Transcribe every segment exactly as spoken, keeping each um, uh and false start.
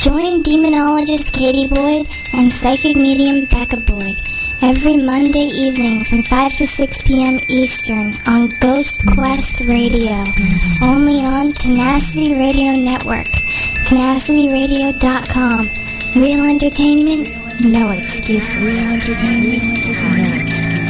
Join demonologist Katie Boyd and psychic medium Becca Boyd every Monday evening from five to six p.m. Eastern on Ghost Quest Radio, only on Tenacity Radio Network, tenacity radio dot com. Real entertainment, no excuses. Real entertainment, no excuses.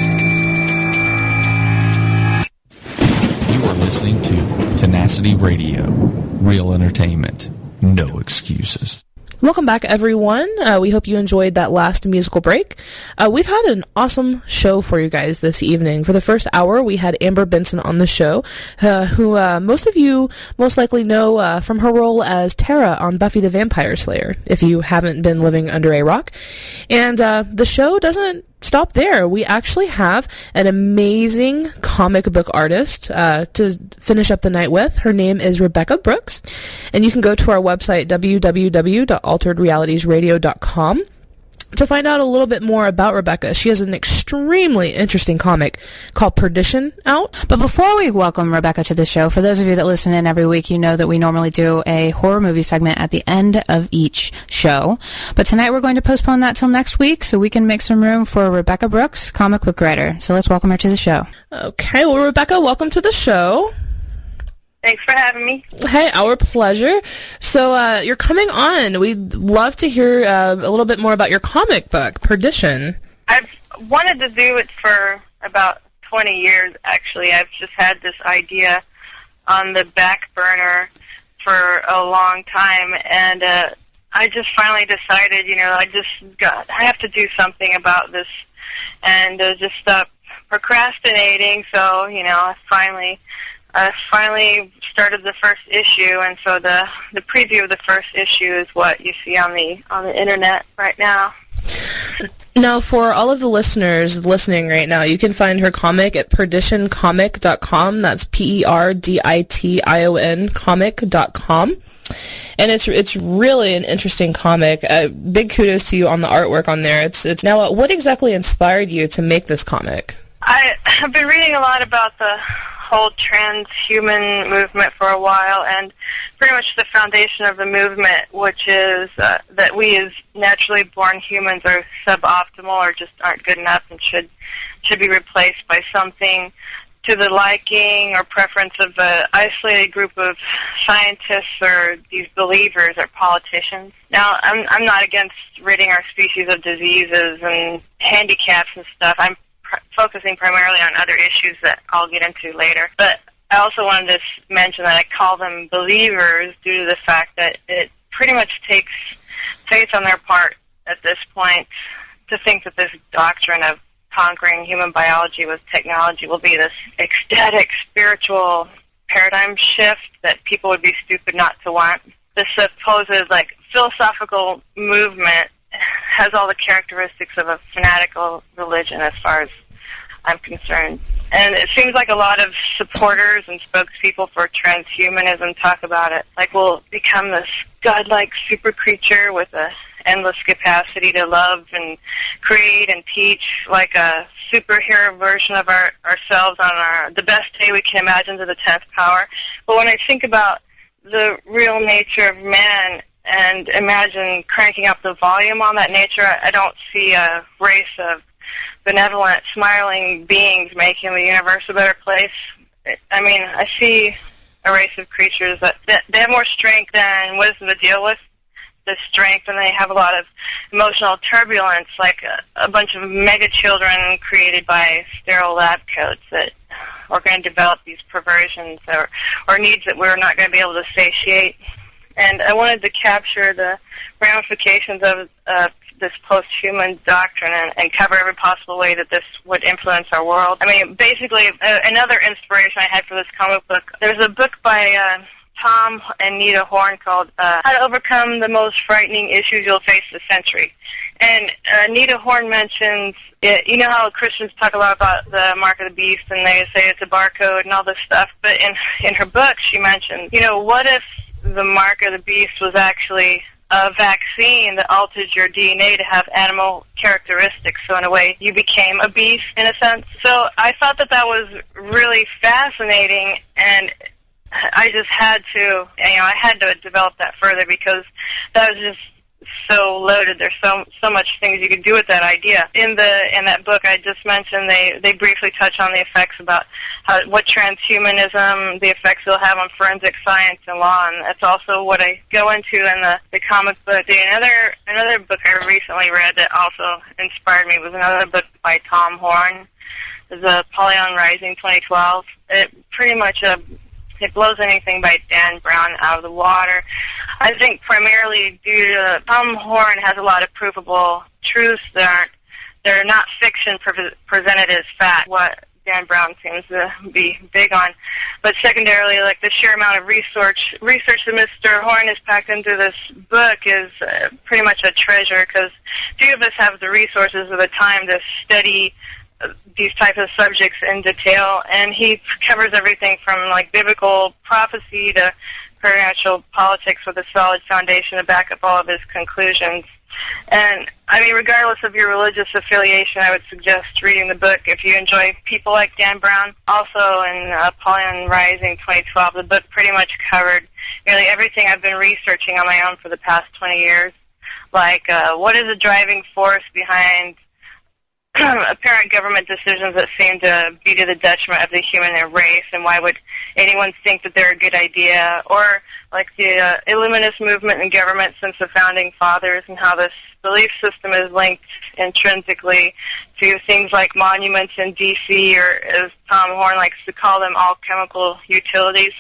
You are listening to Tenacity Radio, real entertainment, no excuses. Welcome back, everyone. Uh, we hope you enjoyed that last musical break. Uh, we've had an awesome show for you guys this evening. For the first hour, we had Amber Benson on the show, uh, who uh, most of you most likely know uh, from her role as Tara on Buffy the Vampire Slayer, if you haven't been living under a rock. And uh, the show doesn't stop there. We actually have an amazing comic book artist uh, to finish up the night with. Her name is Rebecca Brooks, and you can go to our website, w w w dot altered realities radio dot com, to find out a little bit more about Rebecca. She has an extremely interesting comic called Perdition out. But before we welcome Rebecca to the show, for those of you that listen in every week, you know that we normally do a horror movie segment at the end of each show. But tonight we're going to postpone that till next week so we can make some room for Rebecca Brooks, comic book writer. So let's welcome her to the show. Okay, well, Rebecca, welcome to the show. Thanks for having me. Hey, our pleasure. So uh, you're coming on. We'd love to hear uh, a little bit more about your comic book, Perdition. I've wanted to do it for about twenty years, actually. I've just had this idea on the back burner for a long time, and uh, I just finally decided, you know, I just got, I have to do something about this, and uh, just stop procrastinating. So, you know, I finally... I finally started the first issue, and so the the preview of the first issue is what you see on the on the internet right now. Now, for all of the listeners listening right now, you can find her comic at perdition comic dot com. That's P E R D I T I O N comic dot com. And it's it's really an interesting comic. Uh, big kudos to you on the artwork on there. It's it's now. Uh, what exactly inspired you to make this comic? I have been reading a lot about the whole transhuman movement for a while, and pretty much the foundation of the movement, which is uh, that we as naturally born humans are suboptimal or just aren't good enough and should should be replaced by something to the liking or preference of an isolated group of scientists or these believers or politicians. Now, I'm, I'm not against ridding our species of diseases and handicaps and stuff. I'm focusing primarily on other issues that I'll get into later. But I also wanted to mention that I call them believers due to the fact that it pretty much takes faith on their part at this point to think that this doctrine of conquering human biology with technology will be this ecstatic spiritual paradigm shift that people would be stupid not to want. This supposed, like, philosophical movement has all the characteristics of a fanatical religion as far as I'm concerned. And it seems like a lot of supporters and spokespeople for transhumanism talk about it. Like, we'll become this godlike super creature with a endless capacity to love and create and teach, like a superhero version of our, ourselves on our the best day we can imagine to the tenth power. But when I think about the real nature of man and imagine cranking up the volume on that nature, I don't see a race of benevolent, smiling beings making the universe a better place. I mean, I see a race of creatures that, that they have more strength than wisdom to deal with the strength, and they have a lot of emotional turbulence, like a, a bunch of mega children created by sterile lab coats that are going to develop these perversions or, or needs that we're not going to be able to satiate. And I wanted to capture the ramifications of uh, this post-human doctrine and, and cover every possible way that this would influence our world. I mean, basically, uh, another inspiration I had for this comic book, there's a book by uh, Tom and Nita Horn called uh, How to Overcome the Most Frightening Issues You'll Face This Century. And uh, Nita Horn mentions, it, you know how Christians talk a lot about the mark of the beast and they say it's a barcode and all this stuff, but in, in her book she mentioned, you know, what if the mark of the beast was actually a vaccine that altered your D N A to have animal characteristics, so in a way you became a beast in a sense. So I thought that that was really fascinating, and I just had to, you know, I had to develop that further because that was just so loaded. There's so so much things you could do with that idea. In the in that book I just mentioned, they they briefly touch on the effects about how what transhumanism, the effects it'll have on forensic science and law, and that's also what I go into in the, the comic book. Another another book I recently read that also inspired me was another book by Tom Horn, the Apollyon Rising twenty twelve. It pretty much uh, it blows anything by Dan Brown out of the water. I think primarily due to Tom Horn has a lot of provable truths that aren't, they're not fiction pre- presented as fact, what Dan Brown seems to be big on. But secondarily, like the sheer amount of research research that Mister Horn has packed into this book is uh, pretty much a treasure, because few of us have the resources or the time to study these types of subjects in detail, and he covers everything from like biblical prophecy to preternatural politics with a solid foundation to back up all of his conclusions. And I mean, regardless of your religious affiliation, I would suggest reading the book if you enjoy people like Dan Brown. Also in Apollyon Rising twenty twelve, the book pretty much covered nearly everything I've been researching on my own for the past twenty years, like uh, what is the driving force behind apparent government decisions that seem to be to the detriment of the human race, and why would anyone think that they're a good idea? Or like the uh, Illuminist movement and government since the Founding Fathers, and how this belief system is linked intrinsically to things like monuments in D C, or as Tom Horn likes to call them, all chemical utilities.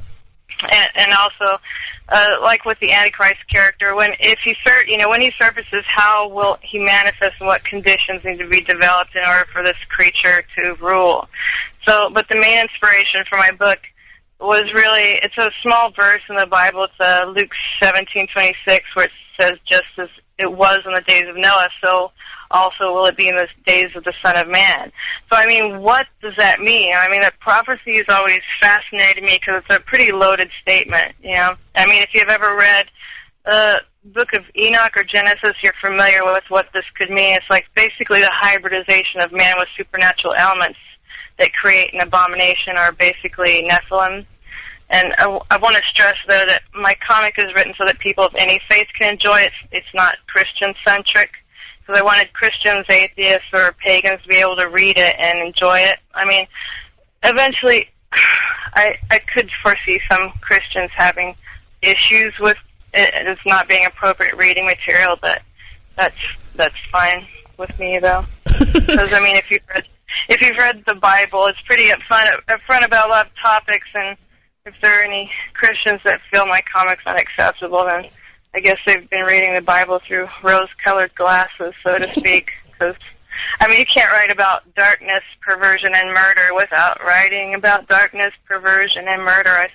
And, and also, uh, like with the Antichrist character, when if he sur- you know when he surfaces, how will he manifest, and what conditions need to be developed in order for this creature to rule? So, but the main inspiration for my book was really, it's a small verse in the Bible. It's uh, Luke seventeen twenty-six, where it says, "Just as it was in the days of Noah, so also will it be in the days of the Son of Man." So, I mean, what does that mean? I mean, that prophecy has always fascinated me because it's a pretty loaded statement, you know? I mean, if you've ever read the book of Enoch or Genesis, you're familiar with what this could mean. It's like basically the hybridization of man with supernatural elements that create an abomination, or basically Nephilim. And I, I want to stress, though, that my comic is written so that people of any faith can enjoy it. It's not Christian-centric. Because I wanted Christians, atheists, or pagans to be able to read it and enjoy it. I mean, eventually, I I could foresee some Christians having issues with it as not being appropriate reading material, but that's that's fine with me, though. Because I mean, if you've read if you've read the Bible, it's pretty upfront upfront about a lot of topics, and if there are any Christians that feel my comics unacceptable, then I guess they've been reading the Bible through rose-colored glasses, so to speak. Because, I mean, you can't write about darkness, perversion, and murder without writing about darkness, perversion, and murder, I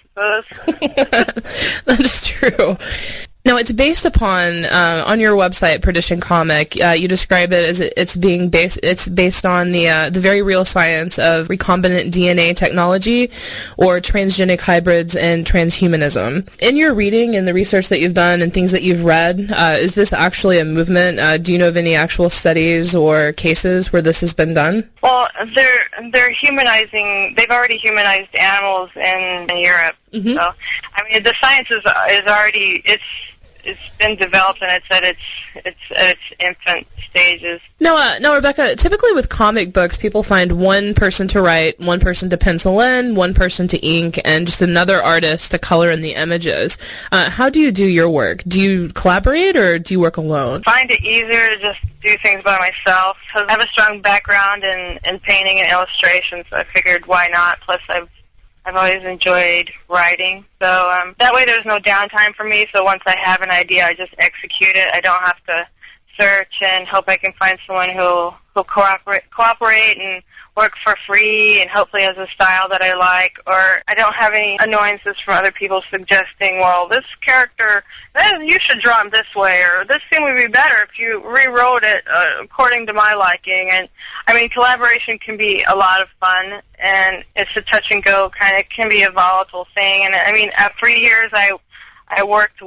suppose. That's true. Now, it's based upon, uh, on your website, Perdition Comic, uh, you describe it as it, it's being based, it's based on the, uh, the very real science of recombinant D N A technology, or transgenic hybrids and transhumanism. In your reading and the research that you've done and things that you've read, uh, is this actually a movement? Uh, do you know of any actual studies or cases where this has been done? Well, they're, they're humanizing, they've already humanized animals in, in Europe. Mm-hmm. So, I mean, the science is, is already, it's, it's been developed, and it's at its it's at its infant stages. No, uh, no, Rebecca. Typically, with comic books, people find one person to write, one person to pencil in, one person to ink, and just another artist to color in the images. Uh, how do you do your work? Do you collaborate, or do you work alone? I find it easier to just do things by myself. I have a strong background in in painting and illustration, so I figured why not. Plus, I've I've always enjoyed writing, so um, that way there's no downtime for me, so once I have an idea, I just execute it. I don't have to search and hope I can find someone who will cooperate, cooperate and work for free, and hopefully has a style that I like, or I don't have any annoyances from other people suggesting, well, this character, eh, you should draw him this way, or this scene would be better if you rewrote it uh, according to my liking. And I mean, collaboration can be a lot of fun, and it's a touch and go kind of, can be a volatile thing. And I mean, uh, for years I I worked with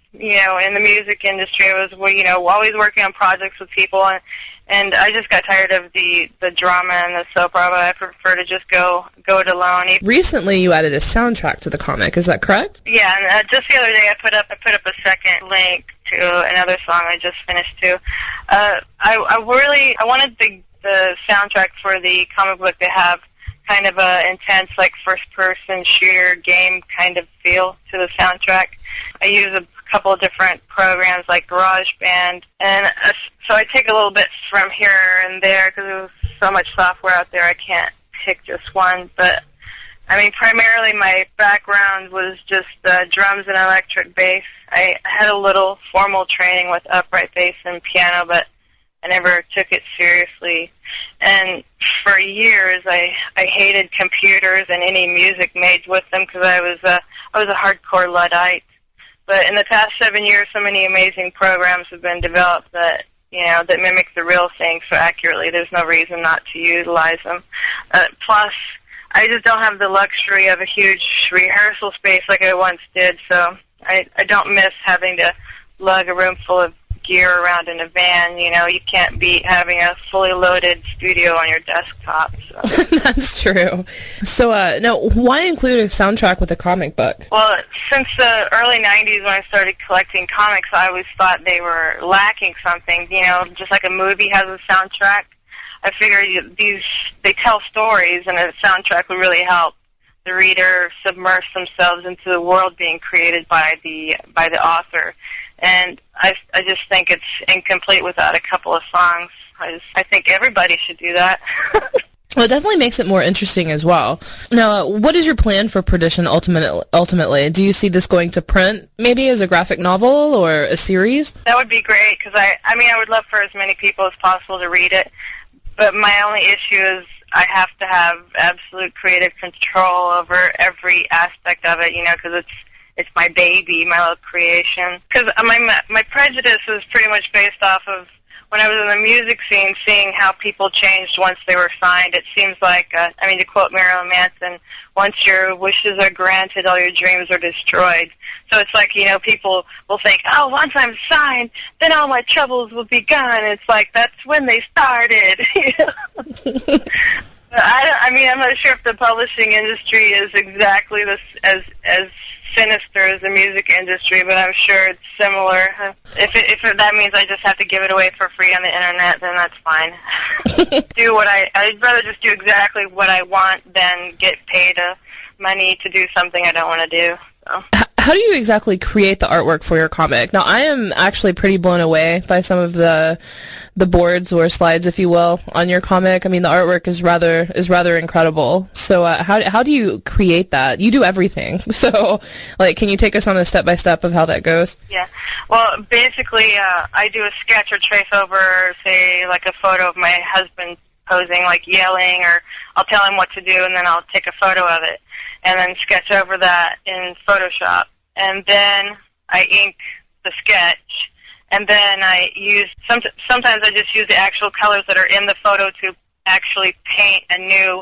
you know, in the music industry. I was, well, you know, always working on projects with people, and and I just got tired of the the drama and the soap opera. I prefer to just go go it alone. Recently, you added a soundtrack to the comic. Is that correct? Yeah, and uh, just the other day, I put up I put up a second link to another song I just finished too. Uh, I I really I wanted the the soundtrack for the comic book to have kind of a intense, like, first-person shooter game kind of feel to the soundtrack. I use a couple of different programs like GarageBand, and uh, so I take a little bit from here and there because there's so much software out there I can't pick just one. But, I mean, primarily my background was just uh, drums and electric bass. I had a little formal training with upright bass and piano, but I never took it seriously. And for years, I I hated computers and any music made with them because I was a I was a hardcore Luddite. But in the past seven years, so many amazing programs have been developed that you know that mimic the real thing so accurately. There's no reason not to utilize them. Uh, plus, I just don't have the luxury of a huge rehearsal space like I once did. So I I don't miss having to lug a room full of gear around in a van. You know, you can't beat having a fully loaded studio on your desktop. So. That's true. So, uh, now, why include a soundtrack with a comic book? Well, since the early nineties when I started collecting comics, I always thought they were lacking something. You know, just like a movie has a soundtrack, I figured these, they tell stories, and a soundtrack would really help the reader submerge themselves into the world being created by the by the author. And I, I just think it's incomplete without a couple of songs. I, just, I think everybody should do that. Well, it definitely makes it more interesting as well. Now, uh, what is your plan for Perdition ultimate, ultimately? Do you see this going to print, maybe as a graphic novel or a series? That would be great, because I, I mean, I would love for as many people as possible to read it. But my only issue is I have to have absolute creative control over every aspect of it, you know, because it's It's my baby, my little creation. Because my my prejudice is pretty much based off of when I was in the music scene, seeing how people changed once they were signed. It seems like, uh, I mean, to quote Marilyn Manson, once your wishes are granted, all your dreams are destroyed. So it's like, you know, people will think, oh, once I'm signed, then all my troubles will be gone. It's like, that's when they started. You know? I, I mean, I'm not sure if the publishing industry is exactly this, as as sinister as the music industry, but I'm sure it's similar. If it, if it, that means I just have to give it away for free on the internet, then that's fine. do what I, I'd rather just do exactly what I want than get paid uh, money to do something I don't want to do. So. How do you exactly create the artwork for your comic? Now, I am actually pretty blown away by some of the the boards or slides, if you will, on your comic. I mean, the artwork is rather is rather incredible. So, uh, how how do you create that? You do everything. So, like, can you take us on a step by step of how that goes? Yeah. Well, basically, uh, I do a sketch or trace over, say, like a photo of my husband posing, like yelling, or I'll tell him what to do, and then I'll take a photo of it, and then sketch over that in Photoshop. And then I ink the sketch, and then I use, some, sometimes I just use the actual colors that are in the photo to actually paint a new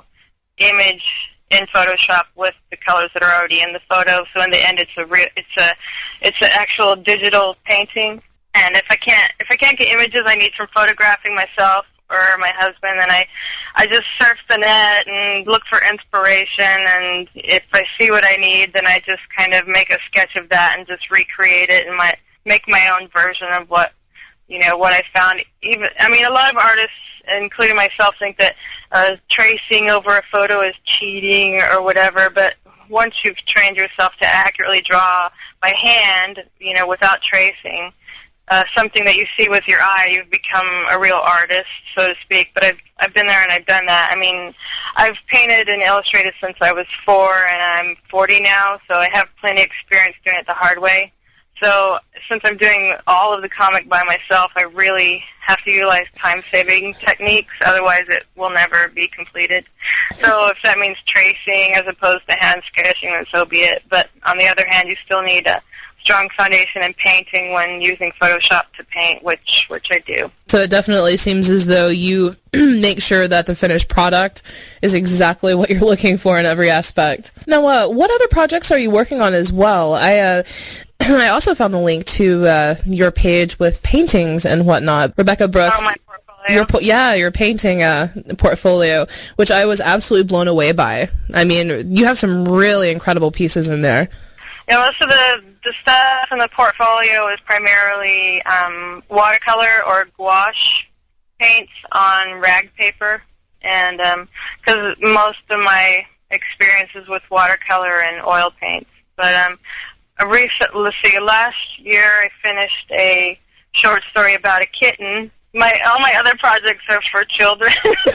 image in Photoshop with the colors that are already in the photo. So in the end, it's a real, it's a, it's an actual digital painting. And if I can't, if I can't get images I need from photographing myself or my husband, then I, I just surf the net and look for inspiration, and if I see what I need, then I just kind of make a sketch of that and just recreate it and my, make my own version of what, you know, what I found. Even, I mean, a lot of artists, including myself, think that uh, tracing over a photo is cheating or whatever, but once you've trained yourself to accurately draw by hand, you know, without tracing, Uh, something that you see with your eye, you've become a real artist, so to speak. But I've I've been there and I've done that. I mean, I've painted and illustrated since I was four, and I'm forty now, so I have plenty of experience doing it the hard way. So since I'm doing all of the comic by myself, I really have to utilize time-saving techniques, otherwise it will never be completed. So if that means tracing as opposed to hand sketching, then so be it. But on the other hand, you still need a strong foundation in painting when using Photoshop to paint, which which I do. So it definitely seems as though you make sure that the finished product is exactly what you're looking for in every aspect. Now, uh, what other projects are you working on as well? I uh, I also found the link to uh, your page with paintings and whatnot. Rebecca Brooks. Oh, my portfolio. Your po- yeah, your painting uh, portfolio, which I was absolutely blown away by. I mean, you have some really incredible pieces in there. Yeah, most of the, the stuff in the portfolio is primarily um, watercolor or gouache paints on rag paper, and because um, most of my experiences with watercolor and oil paints. But um, a recent, let's see, last year I finished a short story about a kitten. My all my other projects are for children.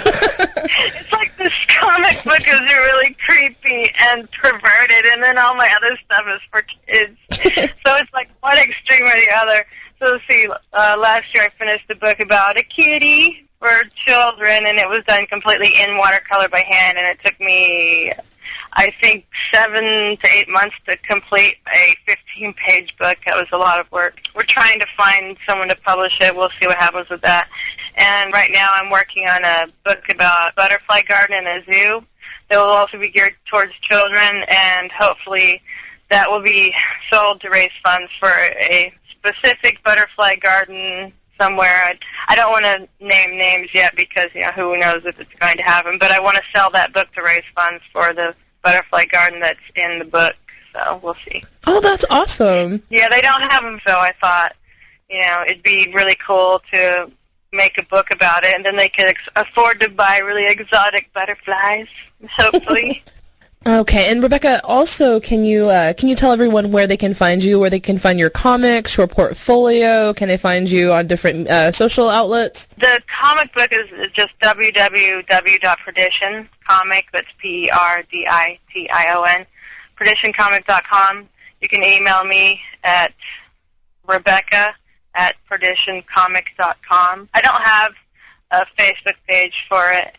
It's like this comic book is really creepy and perverted, and then all my other stuff is for kids. So it's like one extreme or the other. So let's see, uh, last year I finished a book about a kitty for children, and it was done completely in watercolor by hand, and it took me, I think, seven to eight months to complete a fifteen-page book. That was a lot of work. We're trying to find someone to publish it. We'll see what happens with that. And right now I'm working on a book about butterfly garden in a zoo that will also be geared towards children, and hopefully that will be sold to raise funds for a specific butterfly garden somewhere. I, I don't want to name names yet because, you know, who knows if it's going to happen, but I want to sell that book to raise funds for the butterfly garden that's in the book, so we'll see. Oh, that's awesome. Yeah, they don't have them, so I thought, you know, it'd be really cool to make a book about it, and then they could ex- afford to buy really exotic butterflies, hopefully. Okay, and Rebecca, also, can you uh, can you tell everyone where they can find you, where they can find your comics, your portfolio? Can they find you on different uh, social outlets? The comic book is just w w w dot perdition comic, that's P E R D I T I O N, perdition comic dot com. You can email me at Rebecca at perdition comic dot com. I don't have a Facebook page for it.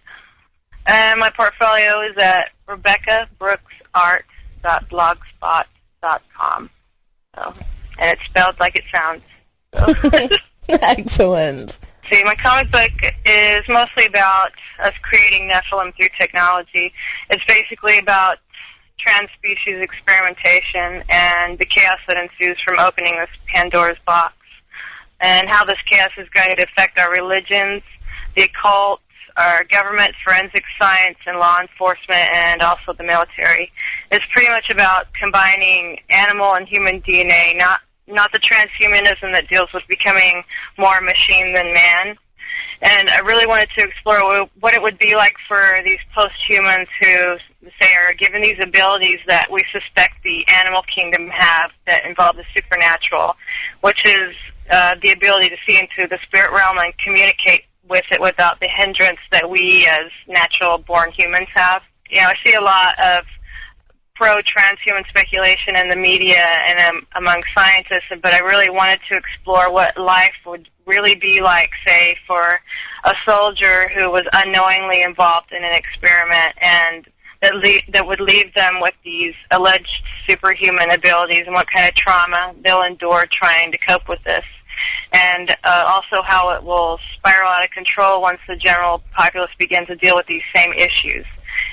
And my portfolio is at rebecca brooks art dot blogspot dot com. So, and it's spelled like it sounds. So. Excellent. See, my comic book is mostly about us creating Nephilim through technology. It's basically about trans-species experimentation and the chaos that ensues from opening this Pandora's box, and how this chaos is going to affect our religions, the occult, our government, forensic science, and law enforcement, and also the military. It's pretty much about combining animal and human D N A, not not the transhumanism that deals with becoming more machine than man. And I really wanted to explore what it would be like for these post-humans who, say, are given these abilities that we suspect the animal kingdom have that involve the supernatural, which is uh, the ability to see into the spirit realm and communicate with it without the hindrance that we as natural-born humans have. You know, I see a lot of pro-transhuman speculation in the media and um, among scientists, but I really wanted to explore what life would really be like, say, for a soldier who was unknowingly involved in an experiment, and that, le- that would leave them with these alleged superhuman abilities, and what kind of trauma they'll endure trying to cope with this. And uh, also how it will spiral out of control once the general populace begins to deal with these same issues.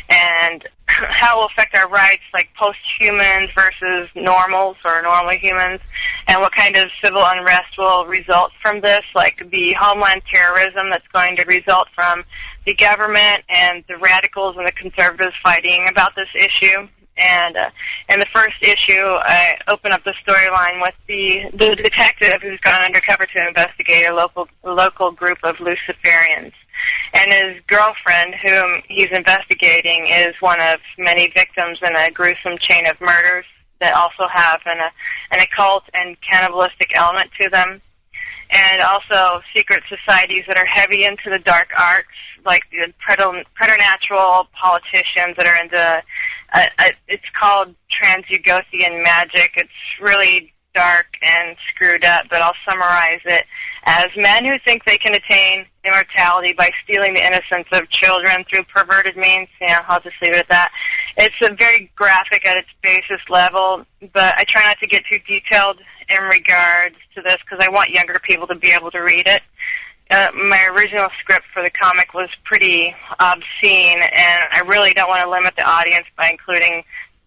And how it will affect our rights, like post-humans versus normals or normal humans, and what kind of civil unrest will result from this, like the homeland terrorism that's going to result from the government and the radicals and the conservatives fighting about this issue. And uh, in the first issue, I open up the storyline with the, the detective who's gone undercover to investigate a local local group of Luciferians. And his girlfriend, whom he's investigating, is one of many victims in a gruesome chain of murders that also have an, a, an occult and cannibalistic element to them. And also secret societies that are heavy into the dark arts, like the preter- preternatural politicians that are into, uh, uh, it's called Transugothian magic. It's really dark and screwed up, but I'll summarize it as men who think they can attain immortality by stealing the innocence of children through perverted means. Yeah, I'll just leave it at that. It's a very graphic at its basis level, but I try not to get too detailed in regards to this because I want younger people to be able to read it. Uh, my original script for the comic was pretty obscene, and I really don't want to limit the audience by including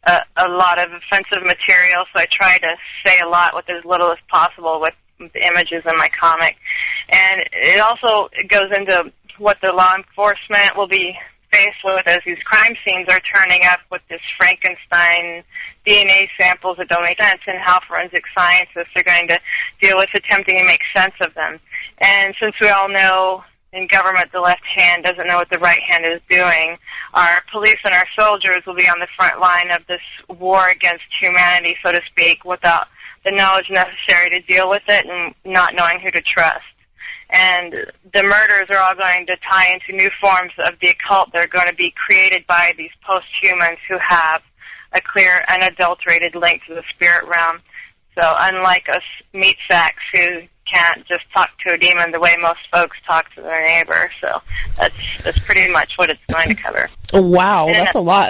a, a lot of offensive material, so I try to say a lot with as little as possible with the images in my comic. And it also goes into what the law enforcement will be faced with as these crime scenes are turning up with this Frankenstein D N A samples that don't make sense, and how forensic scientists are going to deal with attempting to make sense of them. And since we all know in government the left hand doesn't know what the right hand is doing, our police and our soldiers will be on the front line of this war against humanity, so to speak, without the knowledge necessary to deal with it and not knowing who to trust. And the murders are all going to tie into new forms of the occult. They're going to be created by these post-humans who have a clear, unadulterated link to the spirit realm. So unlike us meat sacks who can't just talk to a demon the way most folks talk to their neighbor. So that's that's pretty much what it's going to cover. Wow, that's a lot.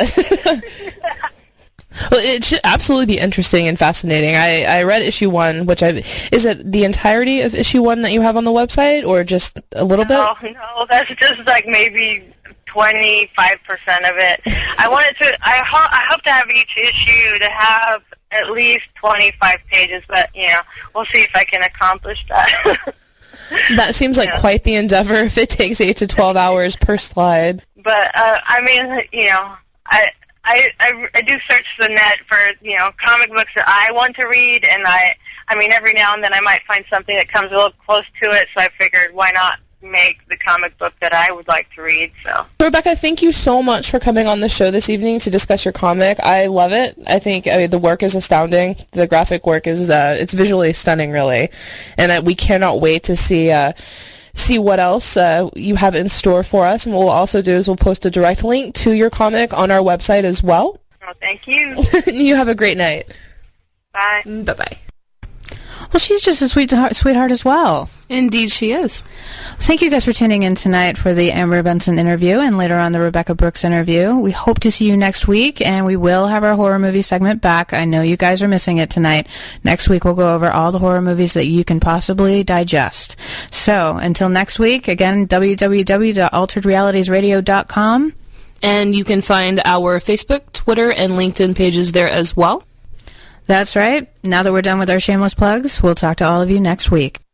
Well, it should absolutely be interesting and fascinating. I, I read issue one, which I is it the entirety of issue one that you have on the website, or just a little no, bit? No, no, that's just like maybe twenty-five percent of it. I wanted to. I, ho- I hope to have each issue to have at least twenty-five pages, but you know, we'll see if I can accomplish that. That seems like yeah. quite the endeavor if it takes eight to twelve hours per slide. But uh, I mean, you know, I. I, I, I do search the net for, you know, comic books that I want to read, and I, I mean, every now and then I might find something that comes a little close to it, so I figured why not make the comic book that I would like to read, so. Rebecca, thank you so much for coming on the show this evening to discuss your comic. I love it. I think I mean, the work is astounding. The graphic work is, uh, it's visually stunning, really, and uh, we cannot wait to see, uh, see what else uh, you have in store for us. And what we'll also do is we'll post a direct link to your comic on our website as well. Oh, thank you. You have a great night. Bye. Bye-bye. Well, she's just a sweet sweetheart as well. Indeed she is. Thank you guys for tuning in tonight for the Amber Benson interview and later on the Rebecca Brooks interview. We hope to see you next week, and we will have our horror movie segment back. I know you guys are missing it tonight. Next week we'll go over all the horror movies that you can possibly digest. So, until next week, again, w w w dot altered realities radio dot com. And you can find our Facebook, Twitter, and LinkedIn pages there as well. That's right. Now that we're done with our shameless plugs, we'll talk to all of you next week.